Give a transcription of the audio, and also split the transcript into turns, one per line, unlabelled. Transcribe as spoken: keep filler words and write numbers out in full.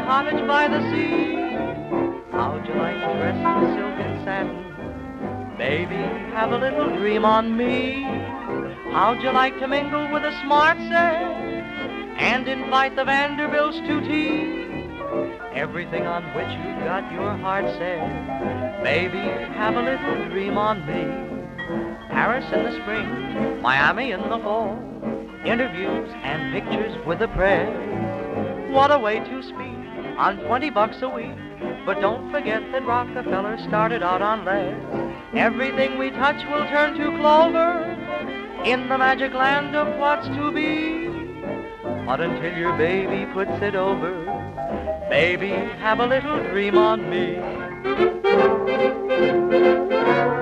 cottage by the sea? How'd you like to dress in silk and satin? Baby, have a little dream on me. How'd you like to mingle with the smart set and invite the Vanderbilts to tea? Everything on which you've got your heart set, baby, have a little dream on me. Paris in the spring, Miami in the fall, interviews and pictures with the press. What a way to speak on twenty bucks a week. But don't forget that Rockefeller started out on less. Everything we touch will turn to clover in the magic land of what's to be. But until your baby puts it over, baby, have a little dream on me.